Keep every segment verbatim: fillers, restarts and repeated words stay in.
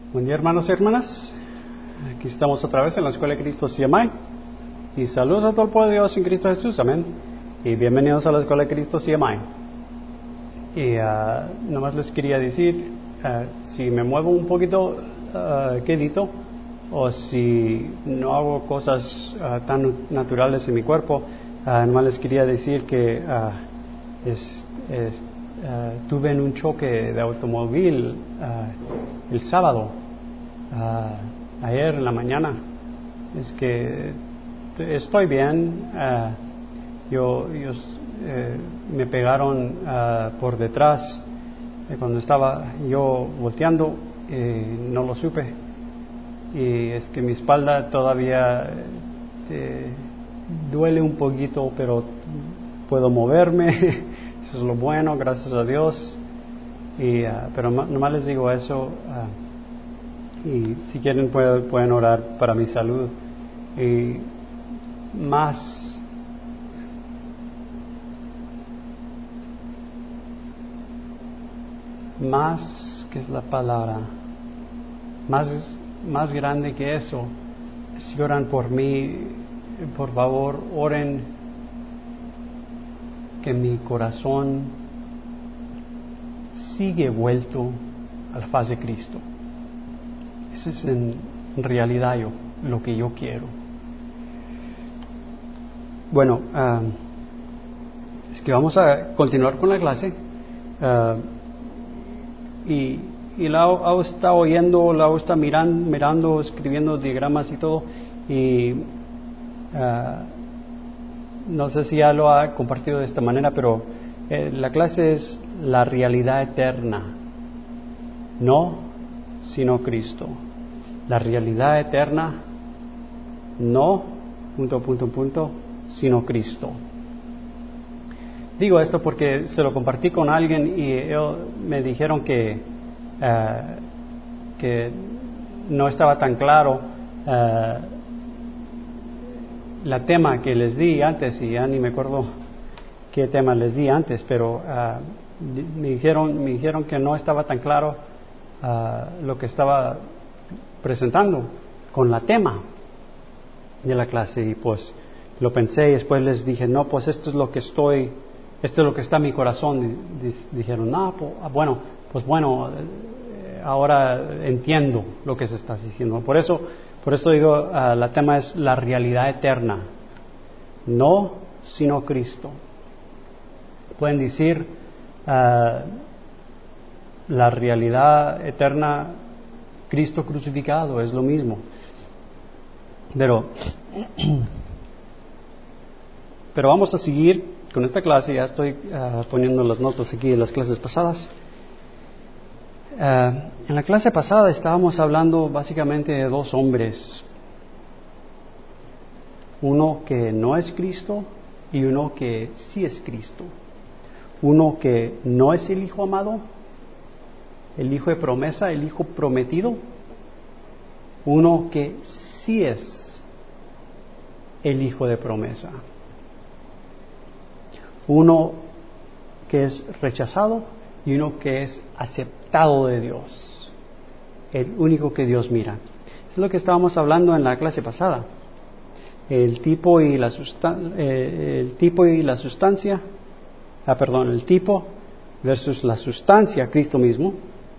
Buen día, hermanos y hermanas. Aquí estamos otra vez en la Escuela de Cristo C M I. Y saludos a todo el pueblo de Dios en Cristo Jesús. Amén. Y bienvenidos a la Escuela de Cristo C M I. Y uh, nomás les quería decir, uh, si me muevo un poquito uh, quedito, o si no hago cosas uh, tan naturales en mi cuerpo, uh, nomás les quería decir que uh, es, es, uh, tuve en un choque de automóvil uh, el sábado. Uh, ayer en la mañana. Es que estoy bien. Uh, yo, yo eh, me pegaron uh, por detrás eh, cuando estaba yo volteando, eh, no lo supe, y es que mi espalda todavía eh, duele un poquito, pero puedo moverme. Eso es lo bueno, gracias a Dios. Y, uh, pero nomás les digo eso. Uh, Y si quieren pueden, pueden orar para mi salud. Y más más ¿qué es la palabra? Más más grande que eso. Si oran por mí, por favor, oren que mi corazón sigue vuelto a la faz de Cristo. Ese es en realidad yo, lo que yo quiero. Bueno, uh, es que vamos a continuar con la clase. Uh, y y la he estado oyendo, la he estado mirando, mirando, escribiendo diagramas y todo. Y uh, no sé si ya lo ha compartido de esta manera, pero eh, la clase es la realidad eterna, no sino Cristo. La realidad eterna, no, punto, punto, punto, sino Cristo. Digo esto porque se lo compartí con alguien y ellos me dijeron que, uh, que no estaba tan claro uh, la tema que les di antes, y ya ni me acuerdo qué tema les di antes, pero uh, me dijeron, me dijeron que no estaba tan claro uh, lo que estaba presentando con la tema de la clase. Y pues lo pensé y después les dije, no, pues esto es lo que estoy, esto es lo que está en mi corazón. Y dijeron, no, pues, bueno, pues bueno, ahora entiendo lo que se está diciendo. Por eso, por eso digo, uh, la tema es la realidad eterna, no sino Cristo. Pueden decir uh, la realidad eterna, Cristo crucificado, es lo mismo. Pero, pero vamos a seguir con esta clase. Ya estoy uh, poniendo las notas aquí de las clases pasadas. Uh, en la clase pasada estábamos hablando básicamente de dos hombres. Uno que no es Cristo y uno que sí es Cristo. Uno que no es el Hijo amado, el Hijo de promesa, el Hijo prometido. Uno que sí es el Hijo de promesa. Uno que es rechazado y uno que es aceptado de Dios. El único que Dios mira. Es lo que estábamos hablando en la clase pasada. El tipo y la sustan- eh, el tipo y la sustancia, ah, perdón, el tipo versus la sustancia, Cristo mismo.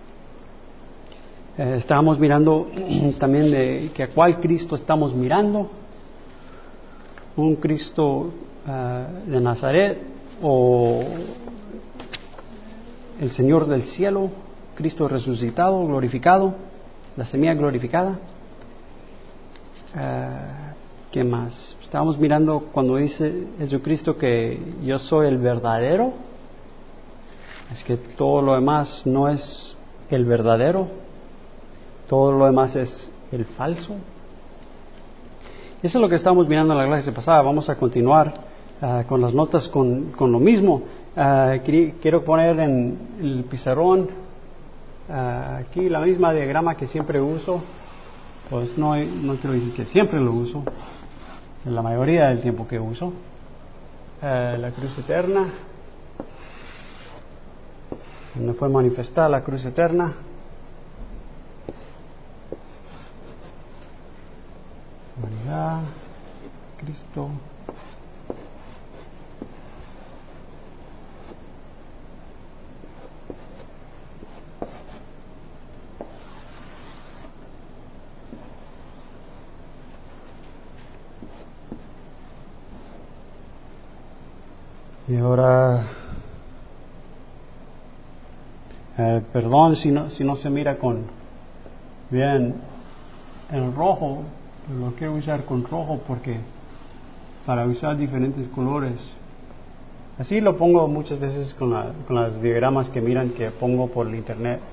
Eh, estábamos mirando también de que a cuál Cristo estamos mirando. Un Cristo uh, de Nazaret o el Señor del cielo, Cristo resucitado, glorificado, la semilla glorificada. Uh, ¿Qué más? Estábamos mirando cuando dice Jesucristo que yo soy el verdadero. Es que todo lo demás no es el verdadero, todo lo demás es el falso. Eso es lo que estamos mirando en la clase pasada. Vamos a continuar uh, con las notas con, con lo mismo. Uh, quiero poner en el pizarrón uh, aquí la misma diagrama que siempre uso. Pues no, no quiero decir que siempre lo uso, en la mayoría del tiempo que uso. Uh, la cruz eterna, donde fue manifestada la cruz eterna. Humanidad, Cristo. Y ahora, eh, perdón si no, si no se mira con bien el rojo, lo quiero usar con rojo porque para usar diferentes colores. Así lo pongo muchas veces con, la, con las diagramas que miran que pongo por el internet.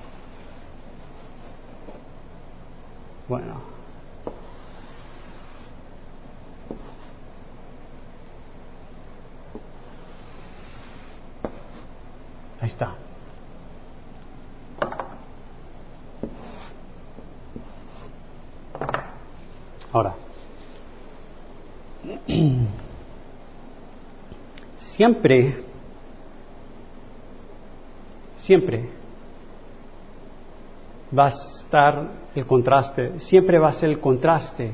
Bueno. Ahí está. Ahora, siempre, siempre va a estar el contraste, siempre va a ser el contraste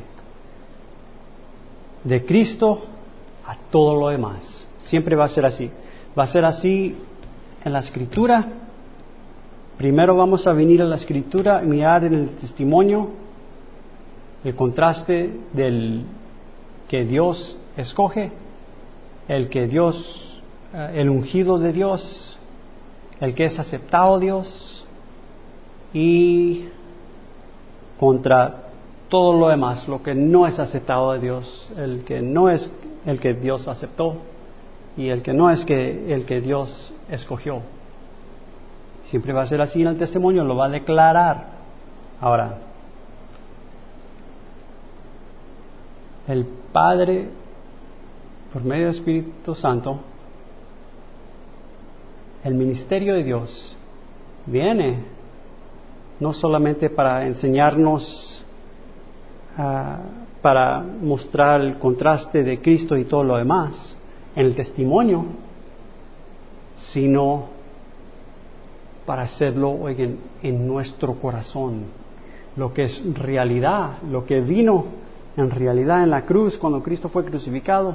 de Cristo a todo lo demás. Siempre va a ser así. Va a ser así en la Escritura. Primero vamos a venir a la Escritura y mirar en el testimonio el contraste del que Dios escoge, el que Dios, el ungido de Dios, el que es aceptado Dios, y contra todo lo demás, lo que no es aceptado de Dios, el que no es el que Dios aceptó y el que no es que el que Dios escogió. Siempre va a ser así en el testimonio, lo va a declarar. Ahora, el Padre, por medio del Espíritu Santo, el ministerio de Dios viene no solamente para enseñarnos, uh, para mostrar el contraste de Cristo y todo lo demás en el testimonio, sino para hacerlo, oigan, en nuestro corazón, lo que es realidad, lo que vino en realidad en la cruz cuando Cristo fue crucificado,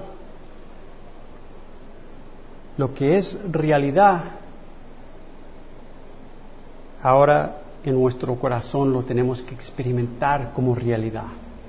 lo que es realidad, ahora en nuestro corazón lo tenemos que experimentar como realidad.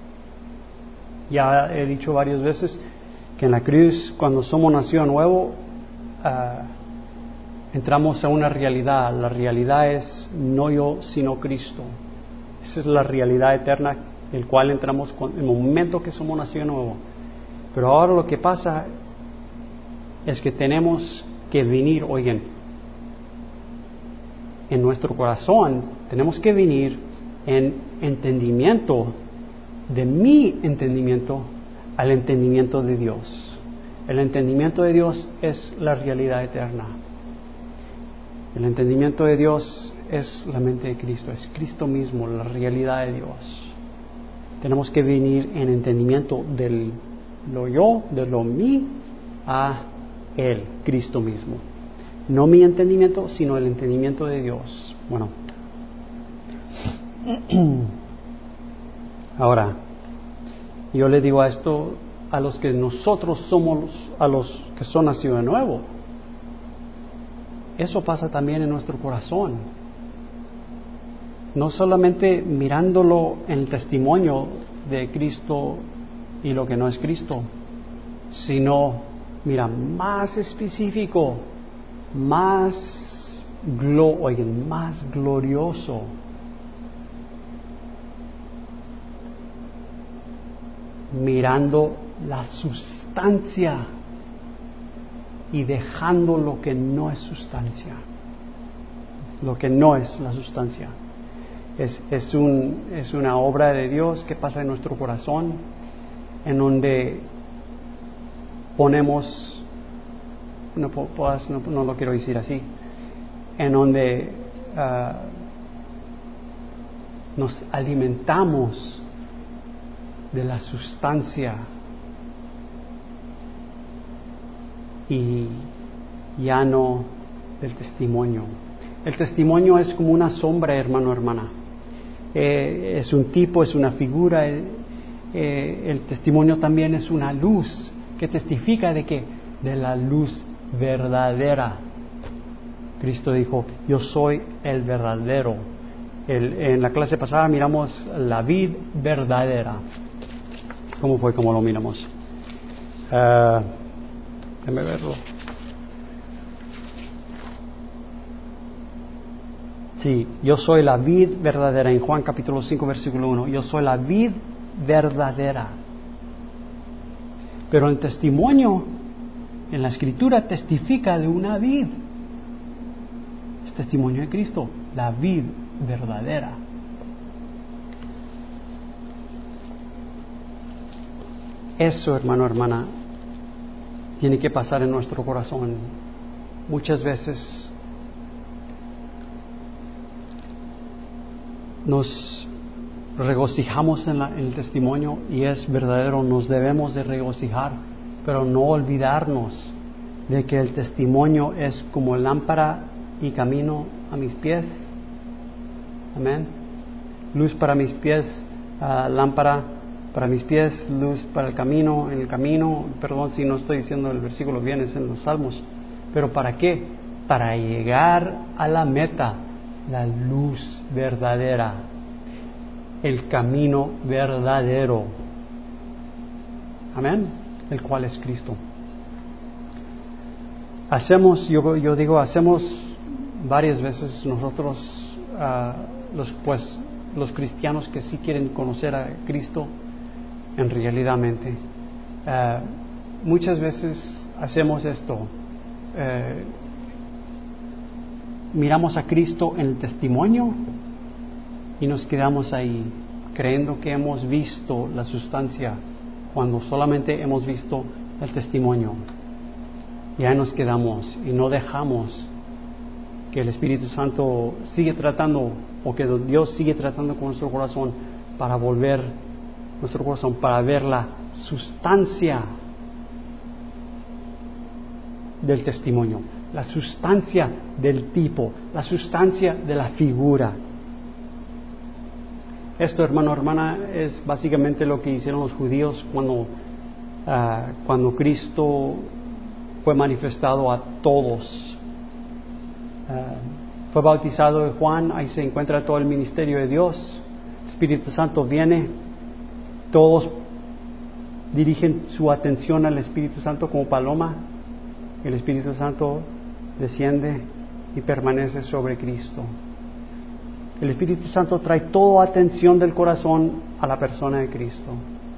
Ya he dicho varias veces que en la cruz, cuando somos nacido nuevo, uh, entramos a una realidad. La realidad es no yo, sino Cristo. Esa es la realidad eterna, el cual entramos en el momento que somos nacido nuevo. Pero ahora lo que pasa es que tenemos que venir, oigan, en nuestro corazón, tenemos que venir en entendimiento, de mi entendimiento, al entendimiento de Dios. El entendimiento de Dios es la realidad eterna. El entendimiento de Dios es la mente de Cristo, es Cristo mismo, la realidad de Dios. Tenemos que venir en entendimiento de lo yo, de lo mí, a Él, Cristo mismo. No mi entendimiento, sino el entendimiento de Dios. Bueno, ahora, yo le digo a esto a los que nosotros somos, a los que son nacidos de nuevo. Eso pasa también en nuestro corazón. No solamente mirándolo en el testimonio de Cristo y lo que no es Cristo, sino, mira, más específico, más, glo- oigan, más glorioso. Mirando la sustancia y dejando lo que no es sustancia, lo que no es la sustancia. Es, es, un, es una obra de Dios que pasa en nuestro corazón, en donde ponemos, no, puedas, no, no lo quiero decir así, en donde uh, nos alimentamos de la sustancia y ya no del testimonio. El testimonio es como una sombra, hermano, hermana. Eh, es un tipo, es una figura, eh, eh, el testimonio también es una luz que testifica de que de la luz verdadera. Cristo dijo, yo soy el verdadero. El, en la clase pasada miramos la vid verdadera. ¿Cómo fue como lo miramos? Uh, déjame verlo. Sí, yo soy la vid verdadera, en Juan capítulo cinco, versículo uno. Yo soy la vid verdadera. Pero el testimonio en la Escritura testifica de una vid. Es testimonio de Cristo, la vid verdadera. Eso, hermano, hermana, tiene que pasar en nuestro corazón. Muchas veces nos regocijamos en, la, en el testimonio y es verdadero, nos debemos de regocijar, pero no olvidarnos de que el testimonio es como lámpara y camino a mis pies. Amén. Luz para mis pies, uh, lámpara para mis pies, luz para el camino, en el camino, perdón si no estoy diciendo el versículo bien, es en los Salmos, pero ¿para qué? Para llegar a la meta, la luz verdadera, el camino verdadero, amén, el cual es Cristo. Hacemos, yo, yo digo, hacemos varias veces nosotros, uh, los, pues, los cristianos que sí quieren conocer a Cristo, en realidadmente, uh, muchas veces hacemos esto, uh, miramos a Cristo en el testimonio y nos quedamos ahí creyendo que hemos visto la sustancia cuando solamente hemos visto el testimonio. Y ahí nos quedamos y no dejamos que el Espíritu Santo sigue tratando, o que Dios sigue tratando con nuestro corazón para volver nuestro corazón, para ver la sustancia del testimonio, la sustancia del tipo, la sustancia de la figura. Esto, hermano, hermana, es básicamente lo que hicieron los judíos cuando, uh, cuando Cristo fue manifestado a todos. Uh, fue bautizado de Juan, ahí se encuentra todo el ministerio de Dios. El Espíritu Santo viene, todos dirigen su atención al Espíritu Santo como paloma. El Espíritu Santo desciende y permanece sobre Cristo. El Espíritu Santo trae toda atención del corazón a la persona de Cristo.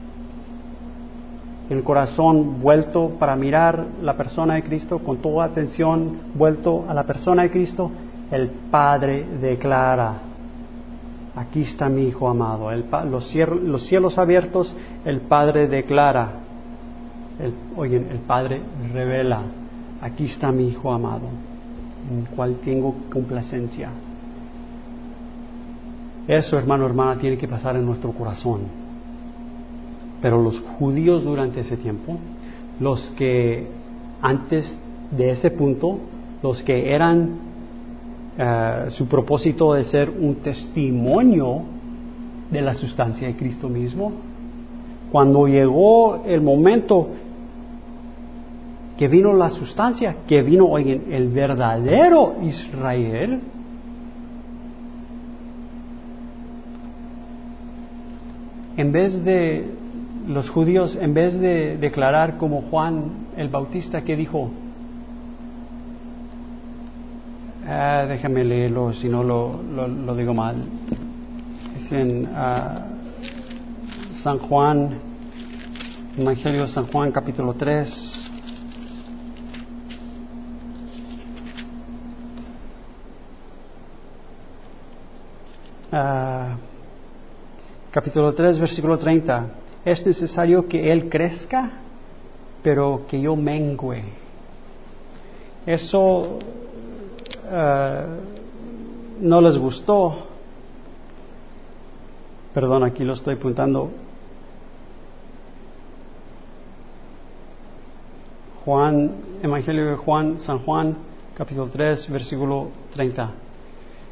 El corazón vuelto para mirar la persona de Cristo, con toda atención vuelto a la persona de Cristo, el Padre declara, aquí está mi Hijo amado. El, los, cielos, los cielos abiertos, el Padre declara, el, oye, el Padre revela, aquí está mi Hijo amado, en el cual tengo complacencia. Eso, hermano, hermana, tiene que pasar en nuestro corazón. Pero los judíos durante ese tiempo, los que antes de ese punto, los que eran uh, su propósito de ser un testimonio de la sustancia de Cristo mismo, cuando llegó el momento que vino la sustancia, que vino, oigan, el verdadero Israel, en vez de los judíos, en vez de declarar como Juan el Bautista, que dijo, ah, déjame leerlo si no lo, lo, lo digo mal, es en uh, San Juan, Evangelio de San Juan capítulo tres, uh, capítulo tres, versículo treinta. Es necesario que Él crezca, pero que yo mengüe. Eso uh, no les gustó. Perdón, aquí lo estoy apuntando. Juan, Evangelio de Juan, San Juan, capítulo tres, versículo treinta.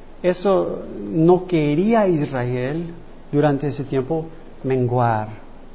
Eso no quería Israel durante ese tiempo menguar.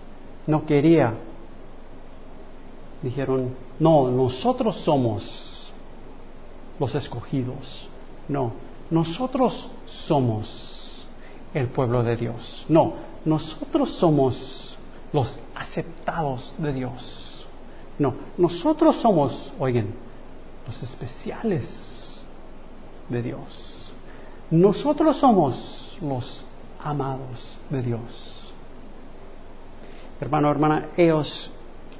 no quería. Dijeron, no, nosotros somos los escogidos. No, nosotros somos el pueblo de Dios. No, nosotros somos los aceptados de Dios. No, nosotros somos, oigan, los especiales de Dios. Nosotros somos los amados de Dios. Hermano, hermana, ellos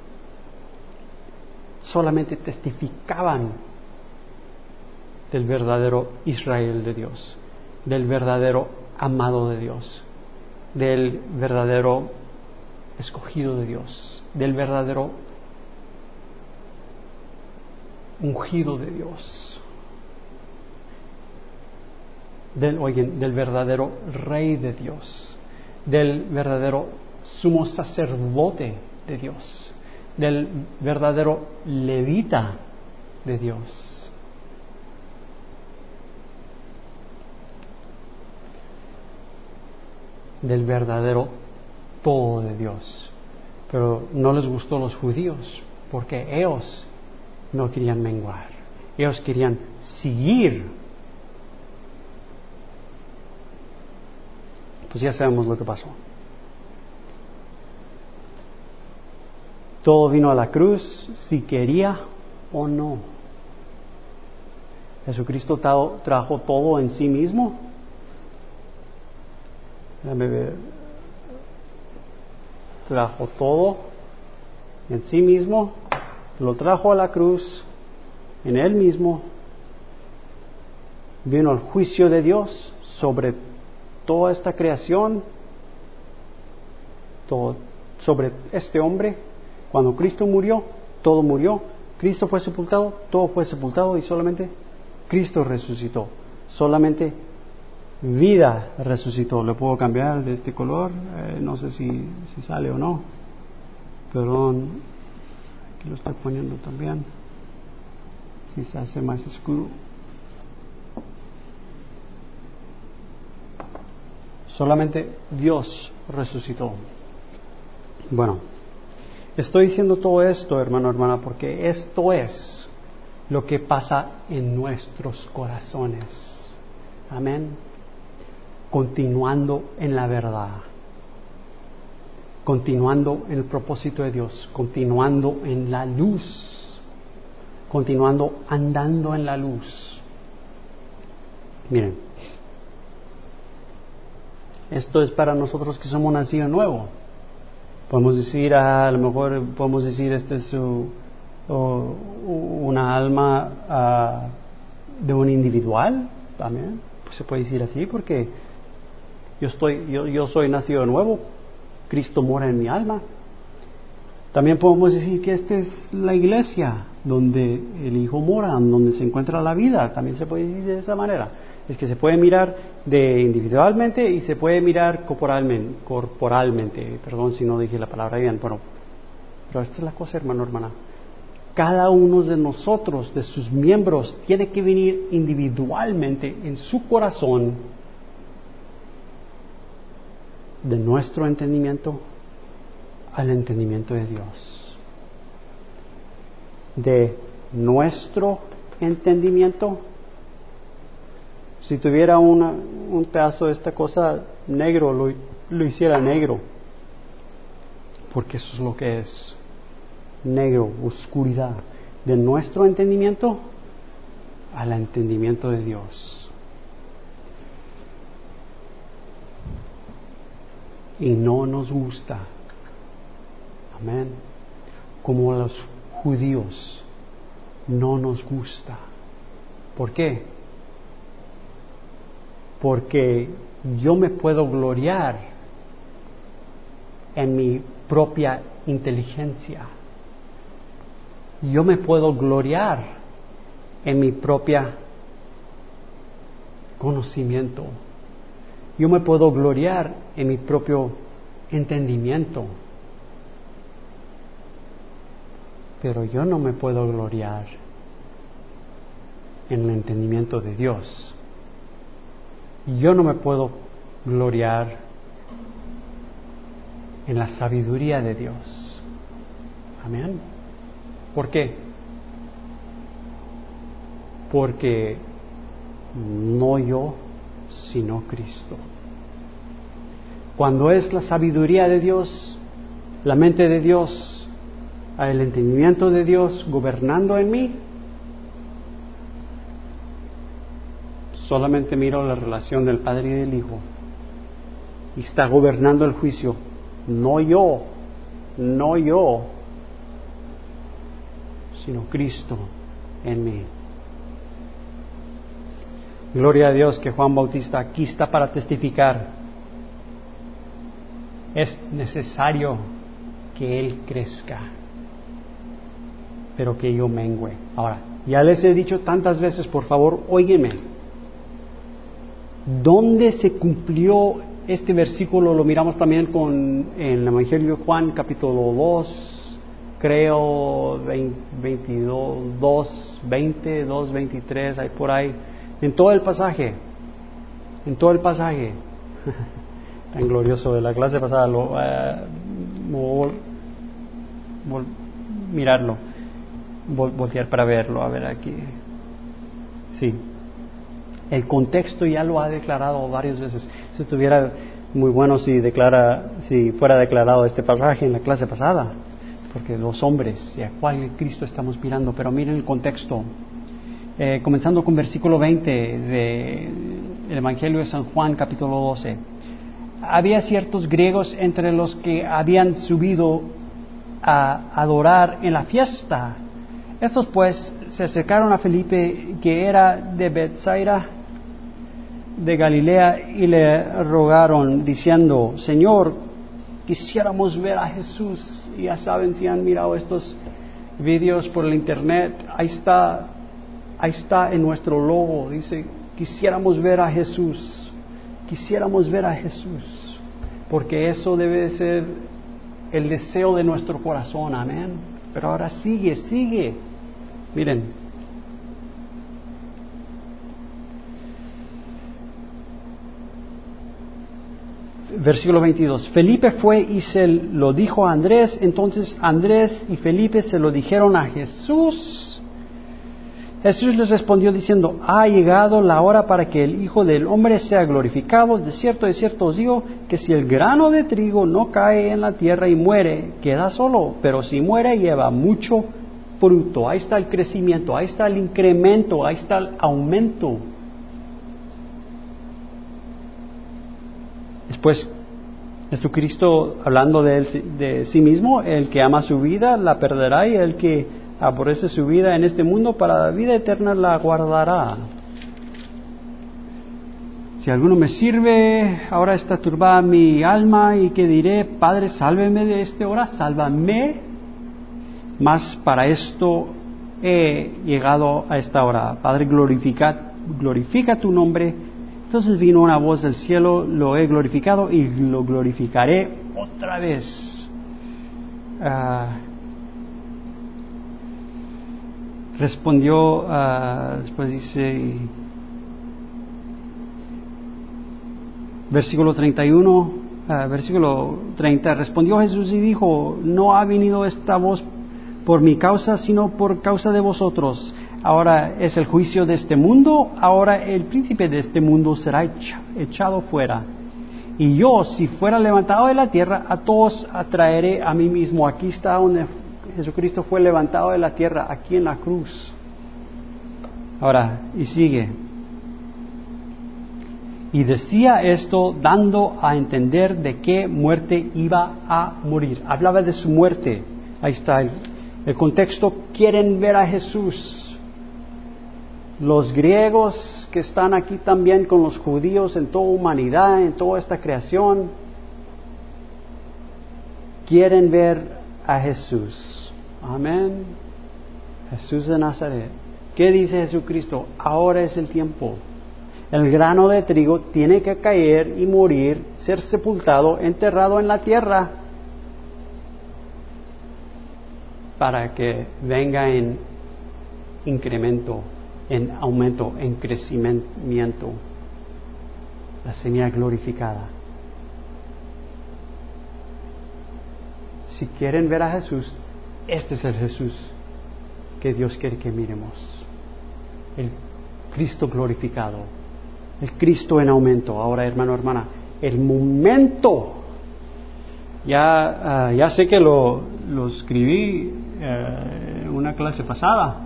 solamente testificaban del verdadero Israel de Dios, del verdadero amado de Dios, del verdadero escogido de Dios, del verdadero ungido de Dios, del, oigan, del verdadero rey de Dios, del verdadero sumo sacerdote de Dios, del verdadero levita de Dios. Del verdadero todo de Dios. Pero no les gustó a los judíos, porque ellos no querían menguar, ellos querían seguir. Pues ya sabemos lo que pasó. Todo vino a la cruz, si quería o no. Jesucristo trajo todo en sí mismo. Déjame ver. Trajo todo en sí mismo, lo trajo a la cruz, en Él mismo. Vino el juicio de Dios sobre toda esta creación, todo, sobre este hombre. Cuando Cristo murió, todo murió. Cristo fue sepultado, todo fue sepultado y solamente Cristo resucitó. Solamente vida resucitó. Le puedo cambiar de este color, eh, no sé si, si sale o no. Perdón, aquí lo estoy poniendo también. Si se hace más oscuro. Solamente Dios resucitó. Bueno, estoy diciendo todo esto, hermano, hermana, porque esto es lo que pasa en nuestros corazones. Amén. Continuando en la verdad, continuando en el propósito de Dios, continuando en la luz, continuando andando en la luz. Miren, esto es para nosotros que somos nacidos nuevo. Podemos decir, a lo mejor podemos decir, este es su, o, una alma uh, de un individual, también, pues se puede decir así, porque yo estoy, yo, yo soy nacido de nuevo, Cristo mora en mi alma. También podemos decir que esta es la iglesia donde el Hijo mora, donde se encuentra la vida. También se puede decir de esa manera. Es que se puede mirar de individualmente y se puede mirar corporalmente, corporalmente. Perdón si no dije la palabra bien, pero, pero esta es la cosa, hermano, hermana. Cada uno de nosotros, de sus miembros, tiene que venir individualmente en su corazón de nuestro entendimiento al entendimiento de Dios. De nuestro entendimiento, si tuviera una, un pedazo de esta cosa negro, lo, lo hiciera negro, porque eso es lo que es, negro, oscuridad. De nuestro entendimiento al entendimiento de Dios. Y no nos gusta. Amén. Como a los judíos, no nos gusta. ¿Por qué? Porque yo me puedo gloriar en mi propia inteligencia. Yo me puedo gloriar en mi propia conocimiento. Yo me puedo gloriar en mi propio entendimiento. Pero yo no me puedo gloriar en el entendimiento de Dios. Yo no me puedo gloriar en la sabiduría de Dios. Amén. ¿Por qué? Porque no yo, sino Cristo. Cuando es la sabiduría de Dios, la mente de Dios, el entendimiento de Dios gobernando en mí, solamente miro la relación del Padre y del Hijo y está gobernando el juicio. No yo, no yo, sino Cristo en mí. Gloria a Dios que Juan Bautista aquí está para testificar. Es necesario que Él crezca, pero que yo mengüe. Ahora, ya les he dicho tantas veces, por favor, óiganme. ¿Dónde se cumplió este versículo? Lo miramos también con, en el Evangelio de Juan, capítulo dos, creo, veintidós, dos, veinte, dos, veintitrés, hay por ahí. En todo el pasaje, en todo el pasaje, tan glorioso de la clase pasada, lo, uh, vol, vol, mirarlo, vol, voltear para verlo, a ver aquí, sí, el contexto ya lo ha declarado varias veces. Si estuviera muy bueno si declara, si fuera declarado este pasaje en la clase pasada, porque los hombres, ¿y a cuál Cristo estamos mirando? Pero miren el contexto. Eh, comenzando con versículo veinte del Evangelio de San Juan, capítulo doce. Había ciertos griegos entre los que habían subido a adorar en la fiesta. Estos pues se acercaron a Felipe, que era de Bethsaida de Galilea, y le rogaron diciendo: Señor, quisiéramos ver a Jesús. Y ya saben, si han mirado estos vídeos por el internet, ahí está. Ahí está en nuestro logo, dice, quisiéramos ver a Jesús, quisiéramos ver a Jesús, porque eso debe ser el deseo de nuestro corazón, amén. Pero ahora sigue, sigue, miren. Versículo veintidós, Felipe fue y se lo dijo a Andrés, entonces Andrés y Felipe se lo dijeron a Jesús. Jesús les respondió diciendo: ha llegado la hora para que el Hijo del Hombre sea glorificado. De cierto, de cierto os digo que si el grano de trigo no cae en la tierra y muere, queda solo, pero si muere lleva mucho fruto. Ahí está el crecimiento, ahí está el incremento, ahí está el aumento. Después, Jesucristo hablando de, él, de sí mismo: el que ama su vida la perderá, y el que aborrece su vida en este mundo para la vida eterna la guardará. Si alguno me sirve, ahora está turbada mi alma, y que diré: Padre, sálveme de esta hora, sálvame. Mas para esto he llegado a esta hora. Padre, glorifica, glorifica tu nombre. Entonces vino una voz del cielo: lo he glorificado y lo glorificaré otra vez. Uh, respondió, uh, después dice, versículo treinta y uno, uh, versículo treinta, respondió Jesús y dijo: no ha venido esta voz por mi causa, sino por causa de vosotros. Ahora es el juicio de este mundo, ahora el príncipe de este mundo será echado fuera. Y yo, si fuera levantado de la tierra, a todos atraeré a mí mismo. Aquí está donde Jesucristo fue levantado de la tierra, aquí en la cruz. Ahora, y sigue. Y decía esto dando a entender de qué muerte iba a morir. Hablaba de su muerte. Ahí está el, el contexto. Quieren ver a Jesús. Los griegos que están aquí también con los judíos en toda humanidad, en toda esta creación, quieren ver a Jesús. Amén. Jesús de Nazaret. ¿Qué dice Jesucristo? Ahora es el tiempo. El grano de trigo tiene que caer y morir, ser sepultado, enterrado en la tierra, para que venga en incremento, en aumento, en crecimiento, la semilla glorificada. si quieren ver a Jesús, este es el Jesús que Dios quiere que miremos. El Cristo glorificado, el Cristo en aumento. Ahora, hermano, hermana, el momento, ya, uh, ya sé que lo, lo escribí uh, en una clase pasada.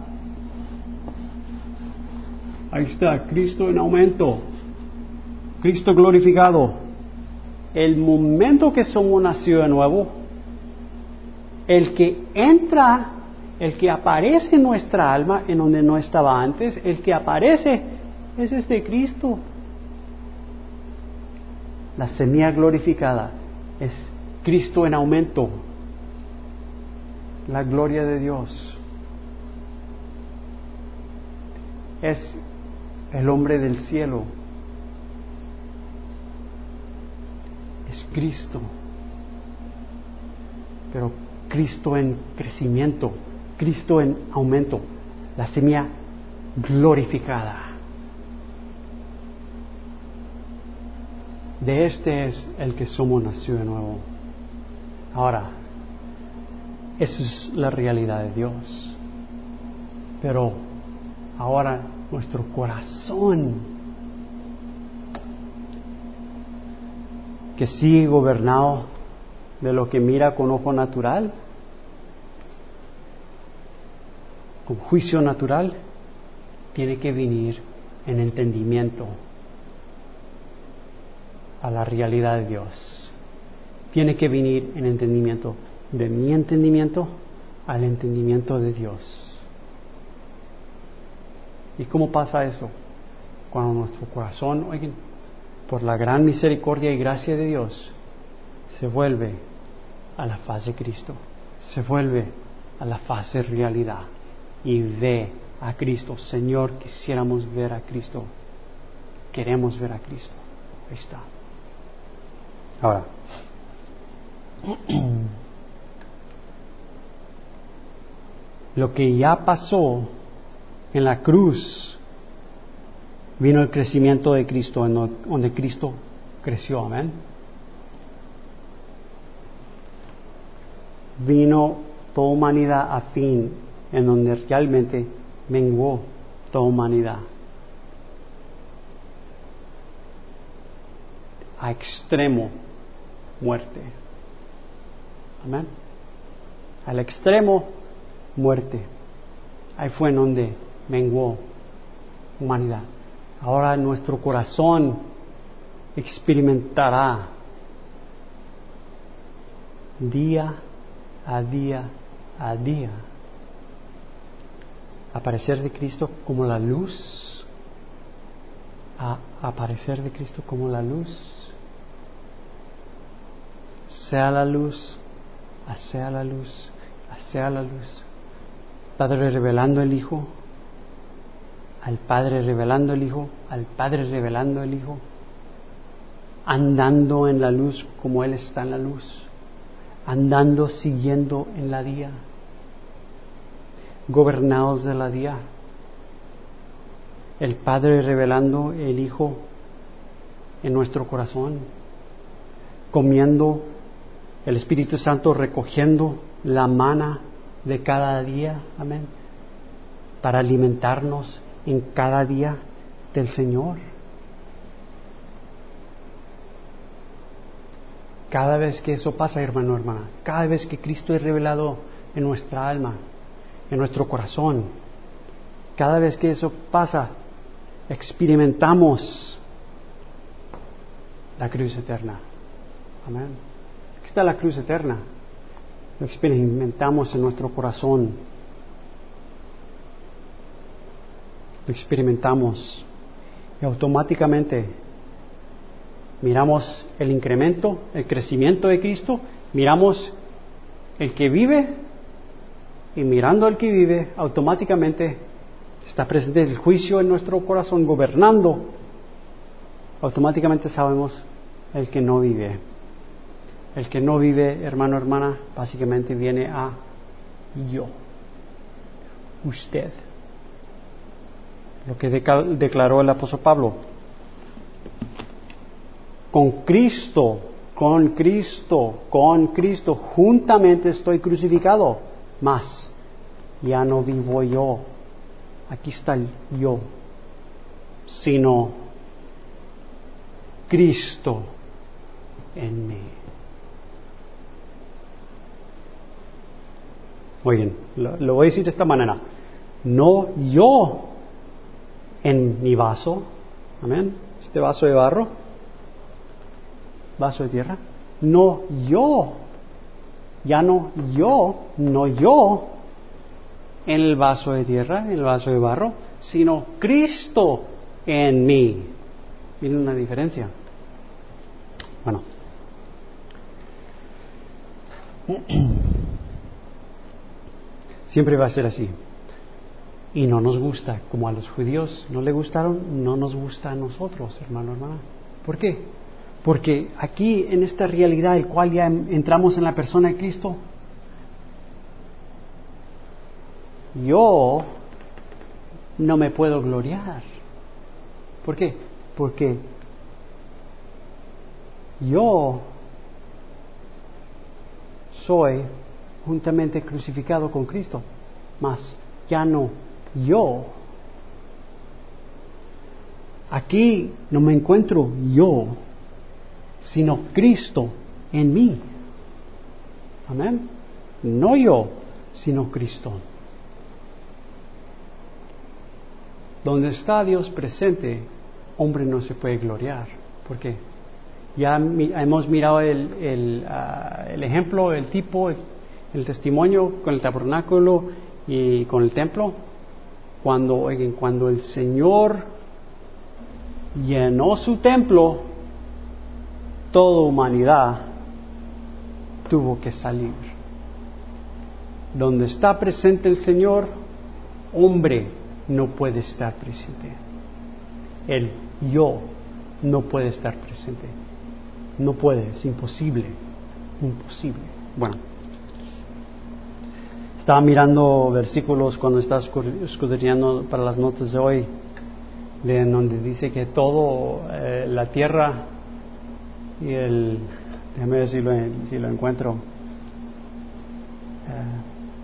Ahí está, Cristo en aumento, Cristo glorificado. El momento que somos nacidos de nuevo, el que entra, el que aparece en nuestra alma, en donde no estaba antes, el que aparece es este Cristo. La semilla glorificada es Cristo en aumento, la gloria de Dios. Es el hombre del cielo, es Cristo, pero Cristo en crecimiento, Cristo en aumento, la semilla glorificada. De este es el que somos nacidos de nuevo. Ahora, esa es la realidad de Dios. Pero ahora nuestro corazón, que sigue gobernado de lo que mira con ojo natural, con juicio natural, tiene que venir en entendimiento a la realidad de Dios. Tiene que venir en entendimiento de mi entendimiento al entendimiento de Dios. ¿Y cómo pasa eso? Cuando nuestro corazón, oigan, por la gran misericordia y gracia de Dios, se vuelve a la faz de Cristo, se vuelve a la faz de realidad y ve a Cristo. Señor, quisiéramos ver a Cristo, queremos ver a Cristo. Ahí está. Ahora, lo que ya pasó en la cruz, vino el crecimiento de Cristo, en donde Cristo creció, amén. Vino toda humanidad a fin, en donde realmente menguó toda humanidad a extremo muerte, amén. Al extremo muerte, ahí fue en donde menguó humanidad. Ahora nuestro corazón experimentará día a día a día aparecer de Cristo como la luz, a aparecer de Cristo como la luz, sea la luz, sea la luz, sea la luz. Padre revelando el Hijo, al Padre revelando el Hijo, al Padre revelando el Hijo, andando en la luz como Él está en la luz, andando siguiendo en la día, gobernados de la día, el Padre revelando el Hijo en nuestro corazón, comiendo el Espíritu Santo, recogiendo la mana de cada día, amén, para alimentarnos en cada día del Señor. Cada vez que eso pasa, hermano, hermana, cada vez que Cristo es revelado en nuestra alma, en nuestro corazón, cada vez que eso pasa, experimentamos la cruz eterna. Amén. Aquí está la cruz eterna. Lo experimentamos en nuestro corazón. Lo experimentamos y automáticamente miramos el incremento, el crecimiento de Cristo, miramos el que vive y mirando al que vive, automáticamente está presente el juicio en nuestro corazón gobernando. Automáticamente sabemos el que no vive. El que no vive, hermano, hermana, básicamente viene a yo, usted. Lo que declaró el apóstol Pablo. Con Cristo con Cristo, con Cristo, juntamente estoy crucificado, mas ya no vivo yo, aquí está el yo, sino Cristo en mí. Oigan, lo, lo voy a decir de esta manera, no yo en mi vaso, amén, este vaso de barro, vaso de tierra, no yo, ya no yo, no yo en el vaso de tierra, en el vaso de barro, sino Cristo en mí. ¿Miren una diferencia? Bueno. Siempre va a ser así. Y no nos gusta, como a los judíos no le gustaron, no nos gusta a nosotros, hermano, hermana. ¿Por qué? Porque aquí en esta realidad, el cual ya entramos en la persona de Cristo, yo no me puedo gloriar. ¿Por qué? Porque yo soy juntamente crucificado con Cristo, mas ya no yo. Aquí no me encuentro yo, sino Cristo en mí. Amén. No yo, sino Cristo. Donde está Dios presente, hombre no se puede gloriar. ¿Por qué? Ya mi, hemos mirado el, el, uh, el ejemplo, el tipo, el, el testimonio con el tabernáculo y con el templo. Cuando, oigan, cuando el Señor llenó su templo, toda humanidad tuvo que salir. Donde está presente el Señor, hombre no puede estar presente. El yo no puede estar presente. No puede, es imposible. Imposible. Bueno, estaba mirando versículos cuando estaba escudriñando para las notas de hoy, de donde dice que todo, eh, la tierra y el, déjame ver si lo, si lo encuentro. Eh,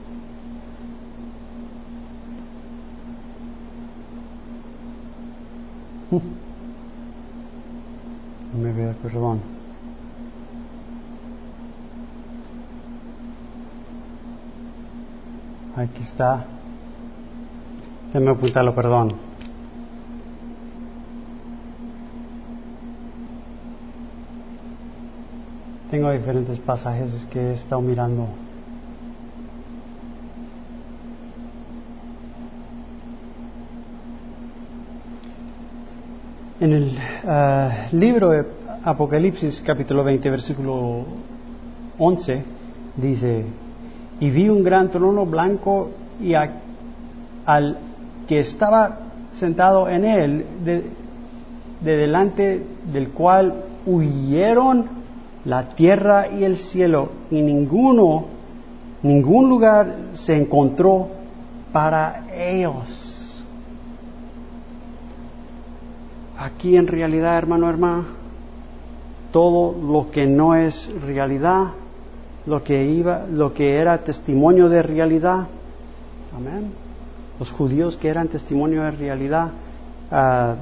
no me veo, perdón. Aquí está. Déjame apuntarlo, perdón. Tengo diferentes pasajes que he estado mirando. En el uh, libro de Apocalipsis, capítulo veinte, versículo once, dice: y vi un gran trono blanco y a, al que estaba sentado en él, de, de delante del cual huyeron la tierra y el cielo, y ninguno, ningún lugar se encontró para ellos. Aquí en realidad, hermano, hermana, todo lo que no es realidad, lo que iba, lo que era testimonio de realidad, amén. Los judíos que eran testimonio de realidad, uh,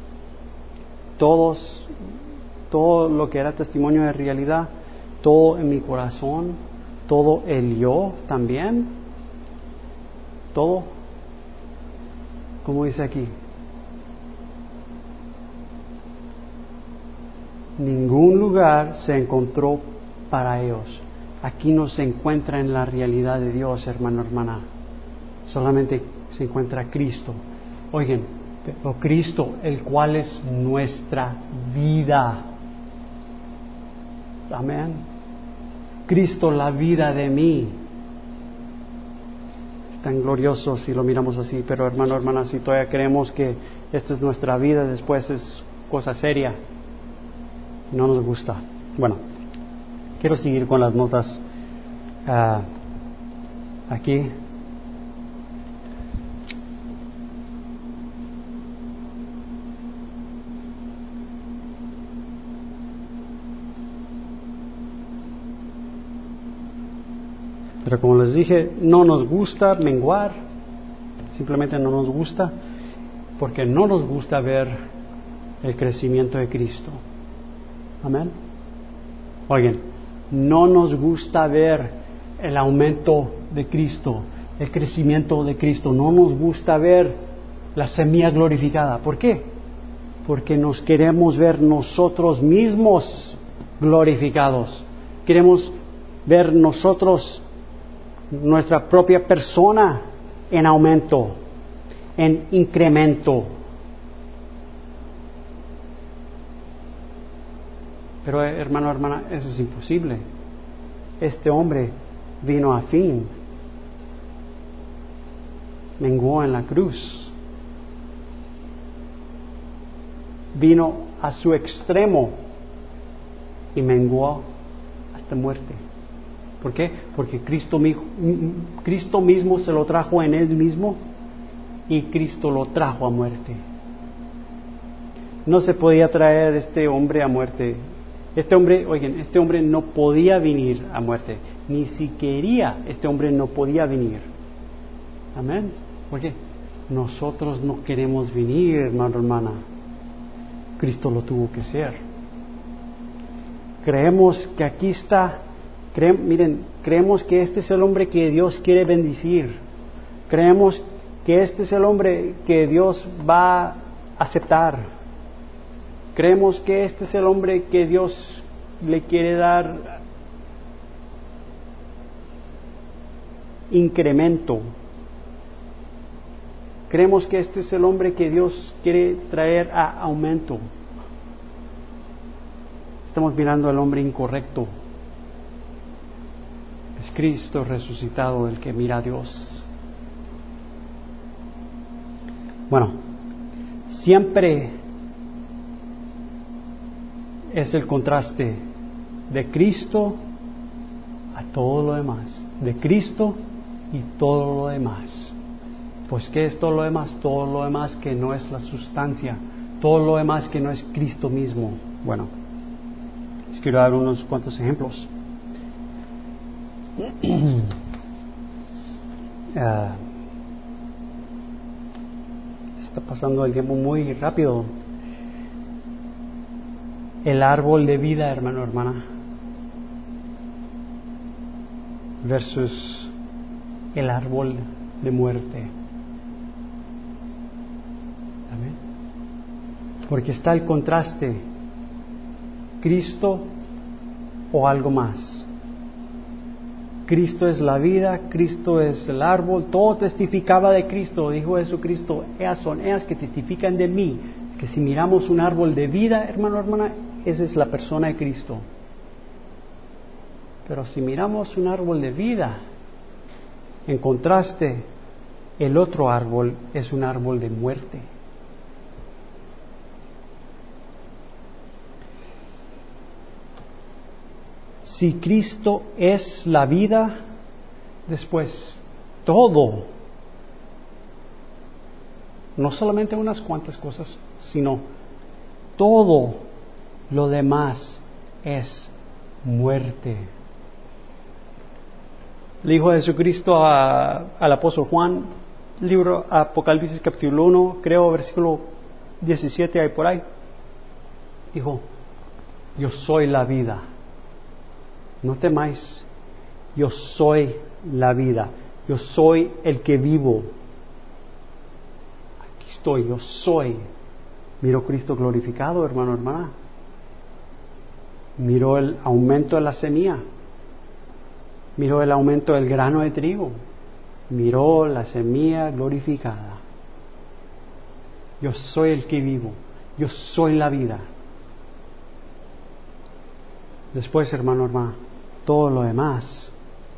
todos, todo lo que era testimonio de realidad, todo en mi corazón, todo el yo también, todo, como dice aquí, ningún lugar se encontró para ellos. Aquí no se encuentra en la realidad de Dios, hermano, hermana. Solamente se encuentra Cristo. Oigan, pero Cristo, el cual es nuestra vida. Amén. Cristo, la vida de mí. Es tan glorioso si lo miramos así, pero hermano, hermana, si todavía creemos que esta es nuestra vida, después es cosa seria. No nos gusta. Bueno, quiero seguir con las notas uh, aquí. Pero como les dije, no nos gusta menguar, simplemente no nos gusta, porque no nos gusta ver el crecimiento de Cristo. Amén. Oigan, no nos gusta ver el aumento de Cristo, el crecimiento de Cristo. No nos gusta ver la semilla glorificada. ¿Por qué? Porque nos queremos ver nosotros mismos glorificados. Queremos ver nosotros, nuestra propia persona, en aumento, en incremento. Pero hermano, hermana, eso es imposible. Este hombre vino a fin, menguó en la cruz, vino a su extremo y menguó hasta muerte. ¿Por qué? Porque Cristo, Cristo mismo se lo trajo en Él mismo y Cristo lo trajo a muerte. No se podía traer este hombre a muerte. Este hombre, oigan, este hombre no podía venir a muerte. Ni si quería, este hombre no podía venir. Amén. ¿Por qué? Nosotros no queremos venir, hermano, hermana. Cristo lo tuvo que hacer. Creemos que aquí está, cre, miren, creemos que este es el hombre que Dios quiere bendecir. Creemos que este es el hombre que Dios va a aceptar. Creemos que este es el hombre que Dios le quiere dar incremento. Creemos que este es el hombre que Dios quiere traer a aumento. Estamos mirando al hombre incorrecto. Es Cristo resucitado el que mira a Dios. Bueno, siempre es el contraste de Cristo a todo lo demás. De Cristo y todo lo demás. Pues ¿qué es todo lo demás? Todo lo demás que no es la sustancia. Todo lo demás que no es Cristo mismo. Bueno, les quiero dar unos cuantos ejemplos. uh, está pasando el tiempo muy rápido. El árbol de vida, hermano, hermana, versus el árbol de muerte. Amén. Porque está el contraste, Cristo o algo más. Cristo es la vida, Cristo es el árbol, todo testificaba de Cristo, dijo Jesucristo, ellas son ellas que testifican de mí. Es que si miramos un árbol de vida, hermano, hermana, esa es la persona de Cristo. Pero si miramos un árbol de vida, en contraste, el otro árbol es un árbol de muerte. Si Cristo es la vida, después todo, no solamente unas cuantas cosas, sino todo lo demás es muerte. Le dijo Jesucristo a, al apóstol Juan, libro Apocalipsis capítulo uno, creo versículo diecisiete, ahí por ahí. Dijo, yo soy la vida. No temáis, yo soy la vida. Yo soy el que vivo. Aquí estoy, yo soy. Miró Cristo glorificado, hermano, hermana. Miró el aumento de la semilla. Miró el aumento del grano de trigo. Miró la semilla glorificada. Yo soy el que vivo. Yo soy la vida. Después, hermano, hermana, todo lo demás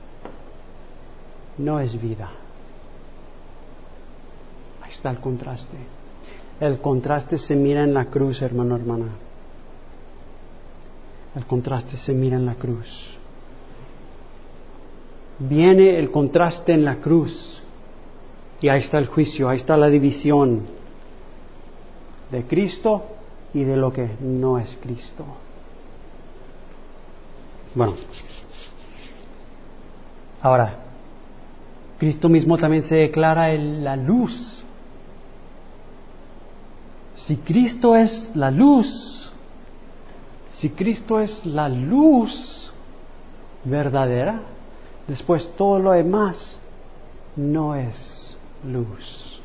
no es vida. Ahí está el contraste. El contraste se mira en la cruz, hermano, hermana. El contraste se mira en la cruz. Viene el contraste en la cruz y ahí está el juicio, ahí está la división de Cristo y de lo que no es Cristo. Bueno, Ahora, Cristo mismo también se declara el, la luz. Si Cristo es la luz, si Cristo es la luz verdadera, después todo lo demás no es luz.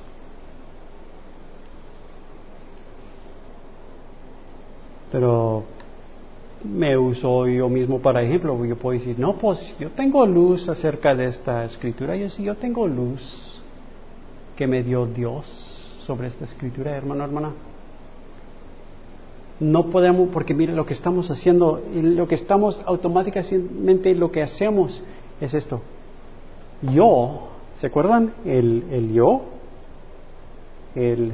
Pero me uso yo mismo para ejemplo. Yo puedo decir, no, pues yo tengo luz acerca de esta escritura. Yo sí, yo tengo luz que me dio Dios sobre esta escritura, hermano, hermana. No podemos, porque mire lo que estamos haciendo, lo que estamos automáticamente, lo que hacemos es esto. Yo, ¿se acuerdan? El, el yo, el,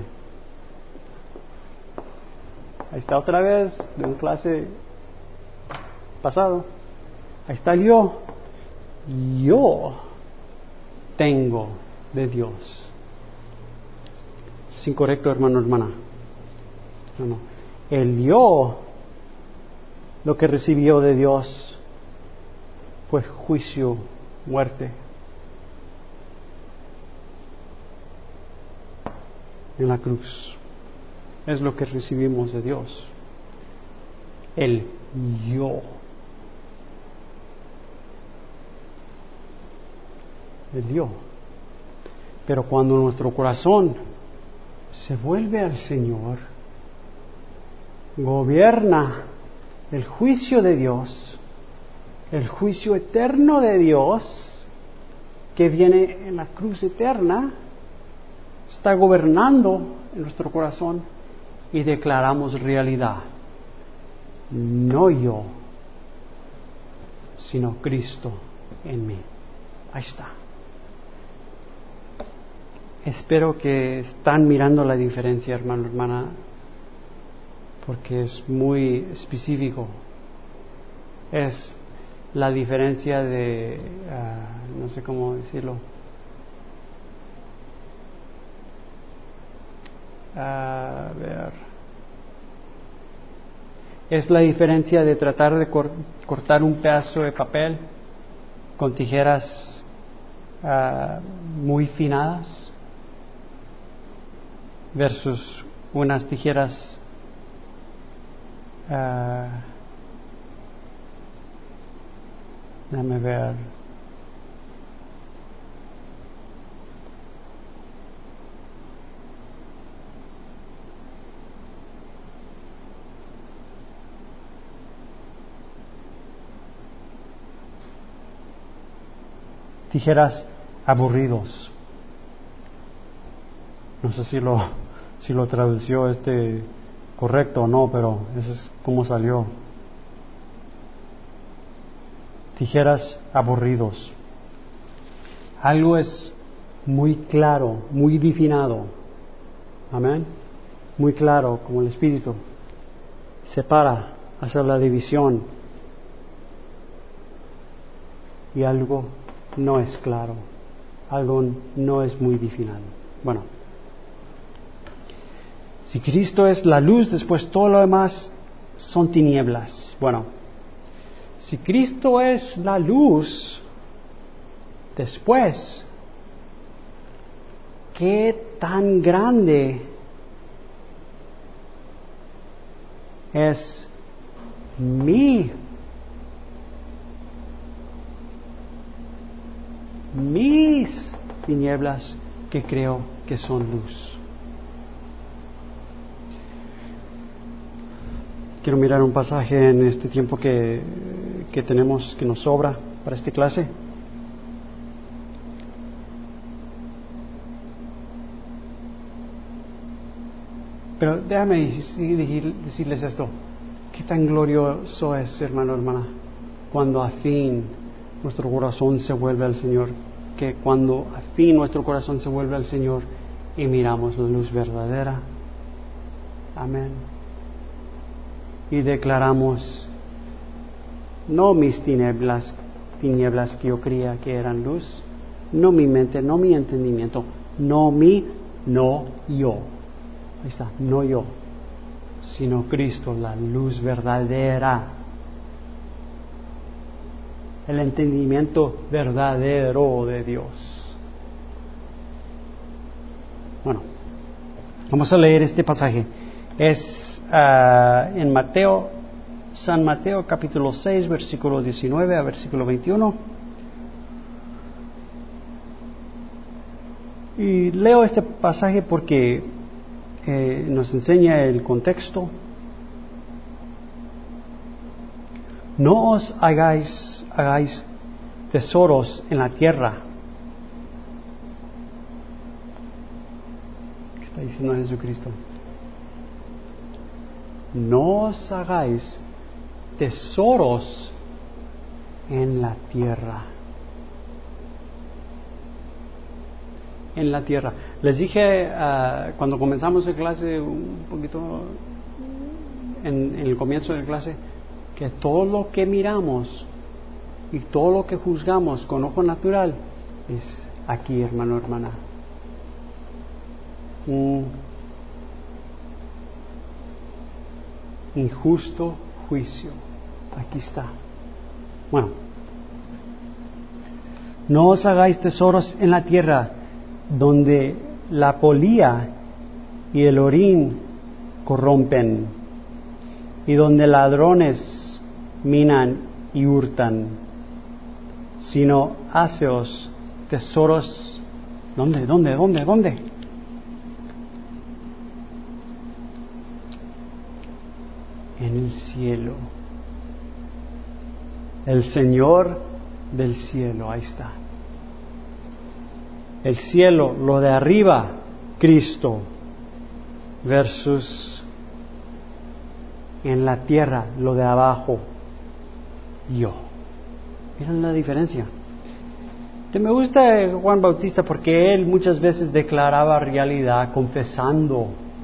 ahí está otra vez, de una clase pasado, ahí está el yo. Yo tengo de Dios. ¿Es incorrecto, hermano, hermana? No, no. El yo, lo que recibió de Dios fue juicio, muerte. En la cruz. Es lo que recibimos de Dios. El yo. El yo. Pero cuando nuestro corazón se vuelve al Señor, gobierna el juicio de Dios, el juicio eterno de Dios que viene en la cruz eterna, está gobernando en nuestro corazón y declaramos realidad. No yo, sino Cristo en mí. Ahí está. Espero que están mirando la diferencia, hermano, hermana, porque es muy específico. Es la diferencia de, uh, no sé cómo decirlo, uh, a ver, es la diferencia de tratar de cor- cortar un pedazo de papel con tijeras uh, muy finadas versus unas tijeras Uh, déjame ver. Tijeras aburridos. No sé si lo si lo tradució este correcto o no, pero eso es como salió. Tijeras aburridos. Algo es muy claro, muy definido. Amén. Muy claro, como el Espíritu. Separa, hace la división. Y algo no es claro. Algo no es muy definido. Bueno. Si Cristo es la luz, después todo lo demás son tinieblas. Bueno, si Cristo es la luz, después, ¿qué tan grande es mi, mis tinieblas que creo que son luz? Quiero mirar un pasaje en este tiempo que, que tenemos, que nos sobra para esta clase. Pero déjame decir, decirles esto. ¿Qué tan glorioso es, hermano, hermana, cuando a fin nuestro corazón se vuelve al Señor? Que cuando a fin nuestro corazón se vuelve al Señor y miramos la luz verdadera. Amén. Y declaramos, no mis tinieblas, tinieblas que yo creía que eran luz, no mi mente, no mi entendimiento, no mi, no yo. Ahí está, no yo, sino Cristo, la luz verdadera. el entendimiento verdadero de Dios. Bueno, vamos a leer este pasaje. Es uh, en Mateo, San Mateo capítulo seis, versículo diecinueve a versículo veintiuno. Y leo este pasaje porque eh, nos enseña el contexto. No os hagáis, hagáis tesoros en la tierra. ¿Qué está diciendo Jesucristo? No os hagáis tesoros en la tierra. En la tierra. Les dije uh, cuando comenzamos la clase, un poquito en, en el comienzo de la clase, que todo lo que miramos y todo lo que juzgamos con ojo natural es aquí, hermano, hermana. Un injusto juicio. Aquí está. Bueno, no os hagáis tesoros en la tierra, donde la polilla y el orín corrompen, y donde ladrones minan y hurtan, sino haceos tesoros. ¿Dónde? ¿Dónde? ¿Dónde? ¿Dónde? En el cielo. El Señor del cielo, ahí está. El cielo, lo de arriba, Cristo, versus en la tierra, lo de abajo, yo. ¿Miren la diferencia? Me gusta Juan Bautista porque él muchas veces declaraba realidad confesando.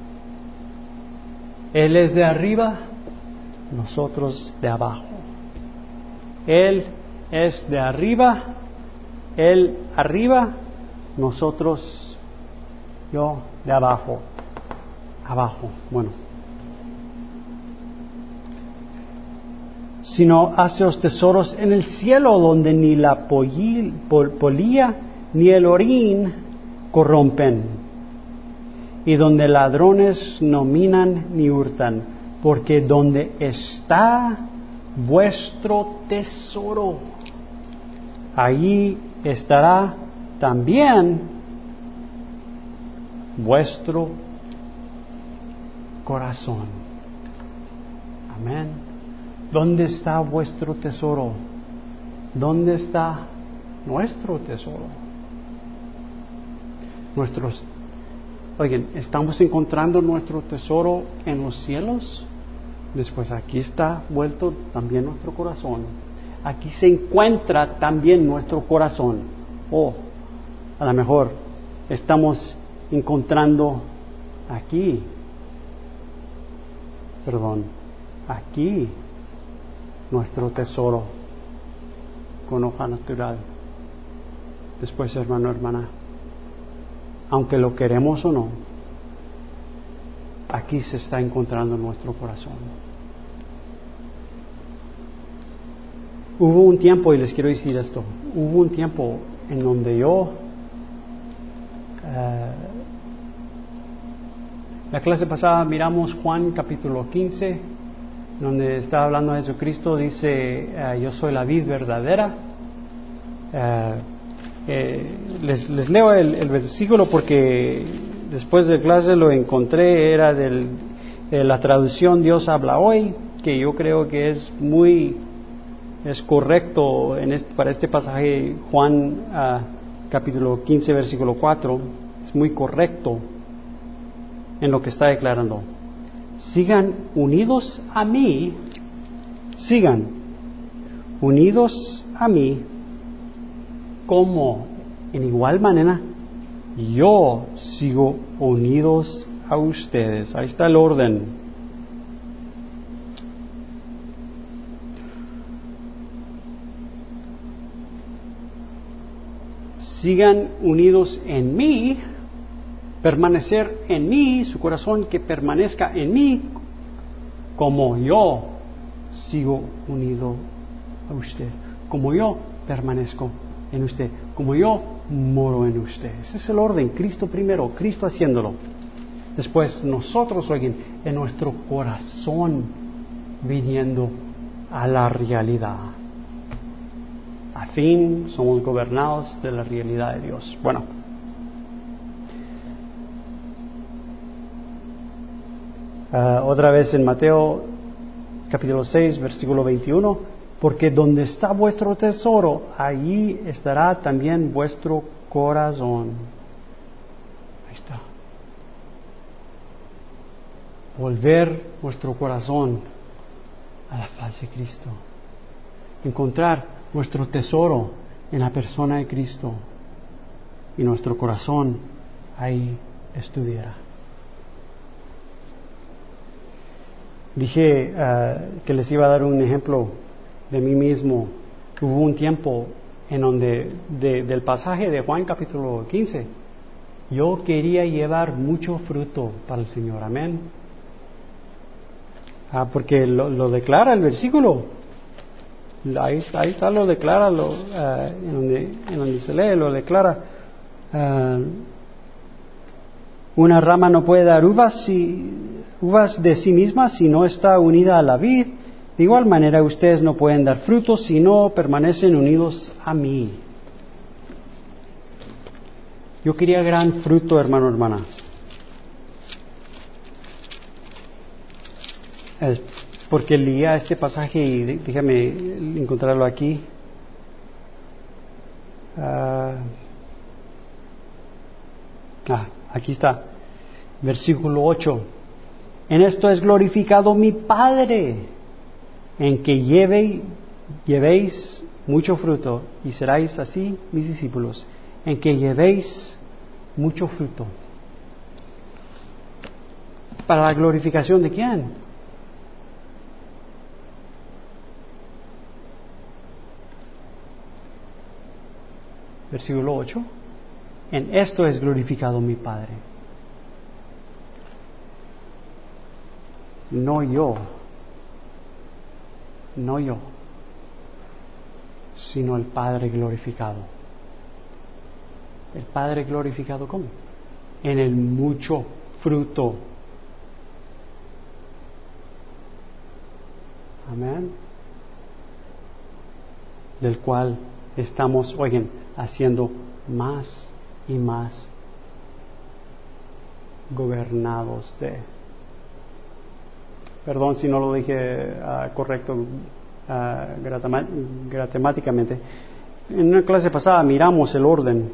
Él es de arriba, nosotros de abajo. Él es de arriba, él arriba, nosotros, yo de abajo. Abajo, bueno. Sino haceos tesoros en el cielo, donde ni la polilla ni el orín corrompen, y donde ladrones no minan ni hurtan, porque donde está vuestro tesoro, allí estará también vuestro corazón. Amén. ¿Dónde está vuestro tesoro? ¿Dónde está nuestro tesoro? Nuestros, oigan, ¿estamos encontrando nuestro tesoro en los cielos? Después aquí está vuelto también nuestro corazón. Aquí se encuentra también nuestro corazón. O a lo mejor estamos encontrando aquí, perdón, aquí nuestro tesoro con hoja natural. Después, hermano, hermana, aunque lo queremos o no, aquí se está encontrando nuestro corazón. Hubo un tiempo, y les quiero decir esto, hubo un tiempo en donde yo, uh, la clase pasada miramos Juan capítulo quince, donde está hablando de Jesucristo, dice, uh, yo soy la vid verdadera. Uh, eh, les, les leo el, el versículo porque después de clase lo encontré, era de la traducción Dios habla hoy, que yo creo que es muy, es correcto en este, para este pasaje, Juan uh, capítulo quince, versículo cuatro, es muy correcto en lo que está declarando. Sigan unidos a mí, sigan unidos a mí, como en igual manera yo sigo unidos a ustedes. Ahí está el orden. Sigan unidos en mí, permanecer en mí, su corazón que permanezca en mí, como yo sigo unido a usted. como yo permanezco en usted, como yo moro en usted. Ese es el orden, Cristo primero, Cristo haciéndolo. Después nosotros, oigan, en nuestro corazón viniendo a la realidad. A fin somos gobernados de la realidad de Dios. Bueno, uh, otra vez en Mateo capítulo seis, versículo veintiuno, porque donde está vuestro tesoro, allí estará también vuestro corazón. Ahí está. Volver nuestro corazón a la faz de Cristo. Encontrar nuestro tesoro en la persona de Cristo y nuestro corazón ahí estuviera. Dije uh, que les iba a dar un ejemplo de mí mismo. Hubo un tiempo en donde de, del pasaje de Juan capítulo quince, yo quería llevar mucho fruto para el Señor. Amén. Ah, porque lo, lo declara el versículo. Ahí, ahí está, lo declara, lo, uh, en, donde, en donde se lee, lo declara. Uh, una rama no puede dar uvas, si, uvas de sí misma si no está unida a la vid. De igual manera, ustedes no pueden dar frutos si no permanecen unidos a mí. Yo quería gran fruto, hermano, hermana. Es porque leía este pasaje y déjame encontrarlo aquí. Uh, ah, aquí está. Versículo ocho. En esto es glorificado mi Padre, en que lleve, llevéis mucho fruto y seráis así mis discípulos, en que llevéis mucho fruto. ¿Para la glorificación de quién? Versículo ocho. En esto es glorificado mi Padre. No yo, no yo, sino el Padre glorificado. ¿El Padre glorificado cómo? En el mucho fruto. Amén. Del cual estamos, oigan, haciendo más y más gobernados de. Perdón si no lo dije uh, correcto uh, gratama- gramáticamente. En una clase pasada miramos el orden.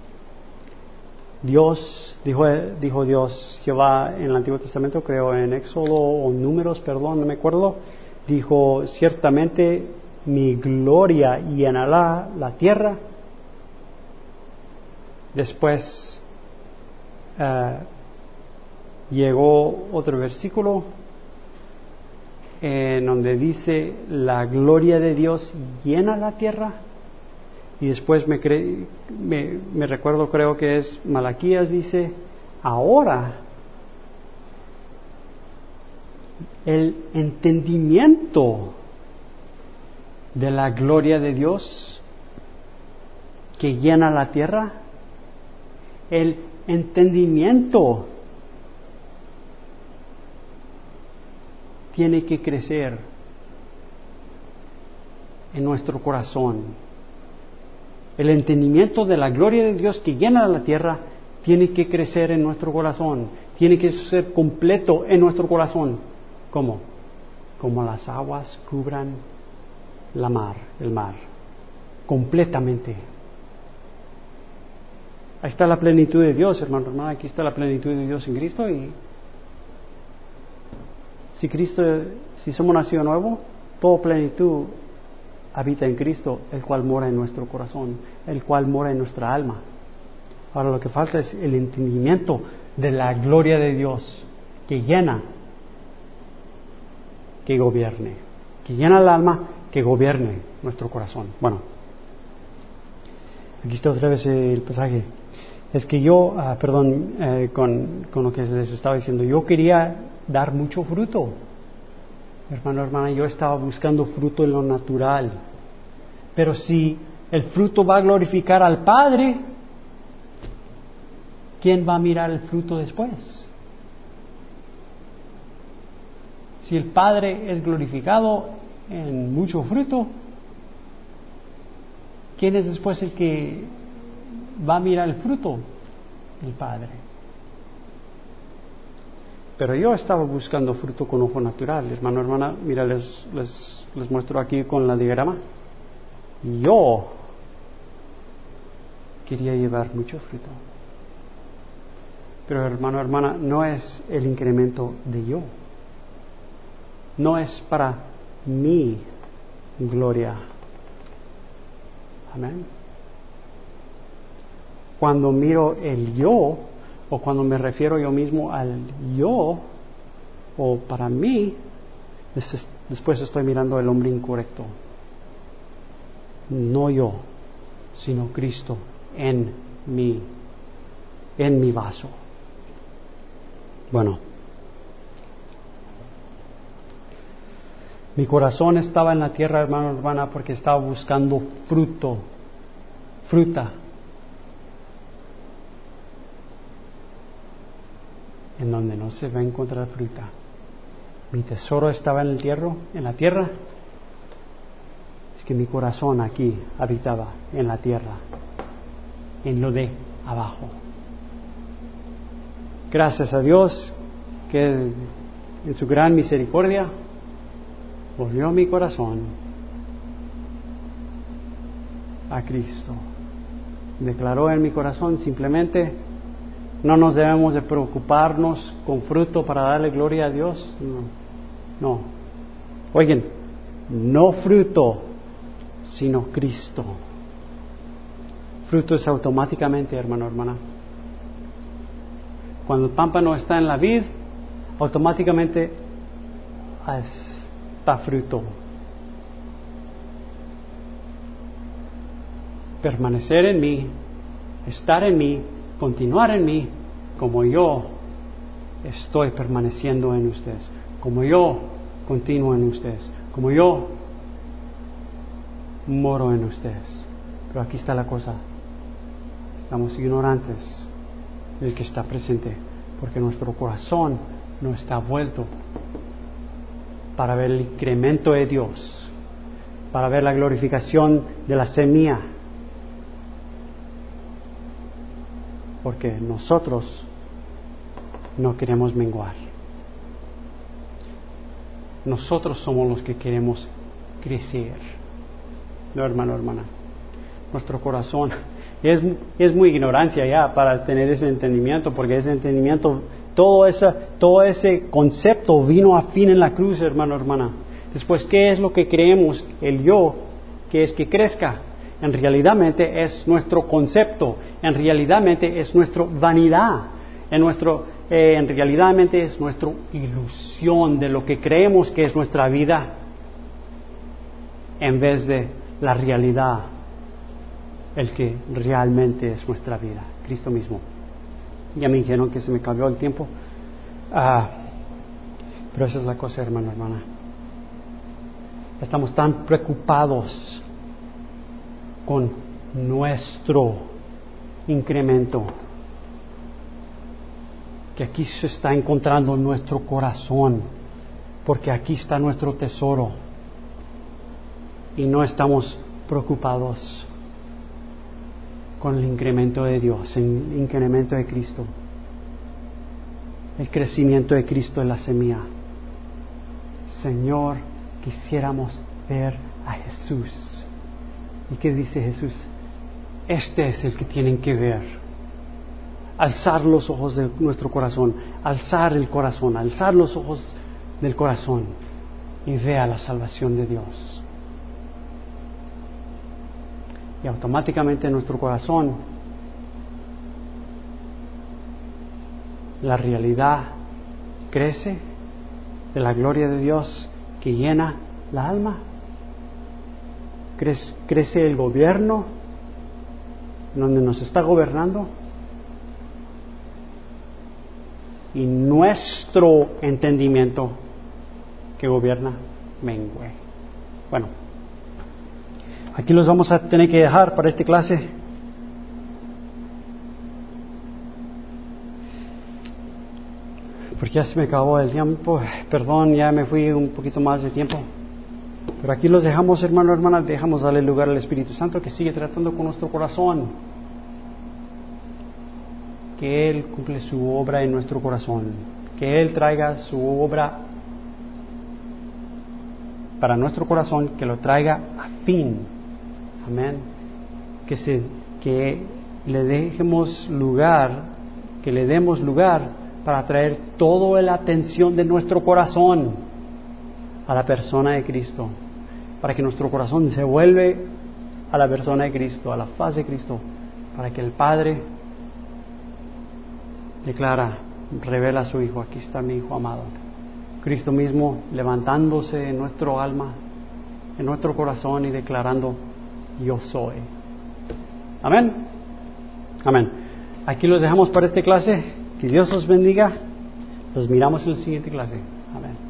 Dios, dijo, dijo Dios, Jehová en el Antiguo Testamento, creo en Éxodo o Números, perdón, no me acuerdo, dijo, ciertamente mi gloria llenará la tierra. Después uh, llegó otro versículo en donde dice la gloria de Dios llena la tierra, y después me, cre- me, me recuerdo, creo que es Malaquías, dice ahora el entendimiento de la gloria de Dios que llena la tierra, el entendimiento tiene que crecer en nuestro corazón. El entendimiento de la gloria de Dios que llena la tierra tiene que crecer en nuestro corazón, tiene que ser completo en nuestro corazón. ¿Cómo? Como las aguas cubran la mar, el mar, completamente. Ahí está la plenitud de Dios, hermano, hermana, aquí está la plenitud de Dios en Cristo. Y si Cristo, si somos nacido nuevo, toda plenitud habita en Cristo, el cual mora en nuestro corazón, el cual mora en nuestra alma. Ahora lo que falta es el entendimiento de la gloria de Dios que llena, que gobierne, que llena el alma, que gobierne nuestro corazón. Bueno, aquí está otra vez el pasaje. Es que yo, ah, perdón, eh, con, con lo que les estaba diciendo, yo quería dar mucho fruto. Hermano, hermana, yo estaba buscando fruto en lo natural, Pero si el fruto va a glorificar al Padre, ¿quién va a mirar el fruto después? Si el Padre es glorificado en mucho fruto, ¿quién es después el que va a mirar el fruto? El Padre. Pero yo estaba buscando fruto con ojo natural, hermano, hermana. Mira, les, les, les muestro aquí con la diagrama. Yo quería llevar mucho fruto. Pero, hermano, hermana, no es el incremento de yo. No es para mi gloria. Amén. Cuando miro el yo, o cuando me refiero yo mismo al yo, o para mí, después estoy mirando al hombre incorrecto. No yo, sino Cristo en mí, en mi vaso. Bueno, mi corazón estaba en la tierra, hermano, hermana, porque estaba buscando fruto, fruta. En donde no se va a encontrar fruta. Mi tesoro estaba en el tierra, en la tierra. Es que mi corazón aquí habitaba en la tierra, en lo de abajo. Gracias a Dios que en su gran misericordia volvió mi corazón a Cristo. Declaró en mi corazón simplemente: no nos debemos de preocuparnos con fruto para darle gloria a Dios. No, no. Oigan, no fruto, sino Cristo. Fruto es automáticamente, hermano, hermana. Cuando el pámpano está en la vid, automáticamente está fruto. Permanecer en mí, estar en mí, continuar en mí, como yo estoy permaneciendo en ustedes, como yo continúo en ustedes, como yo moro en ustedes. Pero aquí está la cosa: estamos ignorantes del que está presente, porque nuestro corazón no está vuelto para ver el incremento de Dios, para ver la glorificación de la semilla. Porque nosotros no queremos menguar. Nosotros somos los que queremos crecer. No, hermano, hermana. Nuestro corazón es, es muy ignorancia ya para tener ese entendimiento, porque ese entendimiento, todo, esa, todo ese concepto vino a fin en la cruz, hermano, hermana. Después, ¿qué es lo que creemos? El yo, que es que crezca. En realidad es nuestro concepto, en realidad es nuestra vanidad, en, nuestro, eh, en realidad es nuestra ilusión de lo que creemos que es nuestra vida, en vez de la realidad, el que realmente es nuestra vida, Cristo mismo. Ya me dijeron que se me cambió el tiempo, ah, pero esa es la cosa, hermano, hermana. Estamos tan preocupados con nuestro incremento, que aquí se está encontrando nuestro corazón, porque aquí está nuestro tesoro, y no estamos preocupados con el incremento de Dios, el incremento de Cristo, el crecimiento de Cristo en la semilla. Señor, quisiéramos ver a Jesús. ¿Y qué dice Jesús? Este es el que tienen que ver. Alzar los ojos de nuestro corazón, alzar el corazón, alzar los ojos del corazón y vea la salvación de Dios. Y automáticamente en nuestro corazón la realidad crece de la gloria de Dios que llena la alma. Crece, crece el gobierno donde nos está gobernando, y nuestro entendimiento que gobierna mengue. Bueno, aquí los vamos a tener que dejar para esta clase. Porque ya se me acabó el tiempo. Perdón, ya me fui un poquito más de tiempo. Pero aquí los dejamos, hermano, hermana. Dejamos darle lugar al Espíritu Santo que sigue tratando con nuestro corazón. Que Él cumple su obra en nuestro corazón. Que Él traiga su obra para nuestro corazón, que lo traiga a fin. Amén. Que, se, que le dejemos lugar, que le demos lugar para traer toda la atención de nuestro corazón a la persona de Cristo, para que nuestro corazón se vuelve a la persona de Cristo, a la faz de Cristo, para que el Padre declara, revela a su Hijo, aquí está mi Hijo amado. Cristo mismo levantándose en nuestro alma, en nuestro corazón y declarando, yo soy. Amén. Amén. Aquí los dejamos para esta clase. Que Dios los bendiga. Los miramos en la siguiente clase. Amén.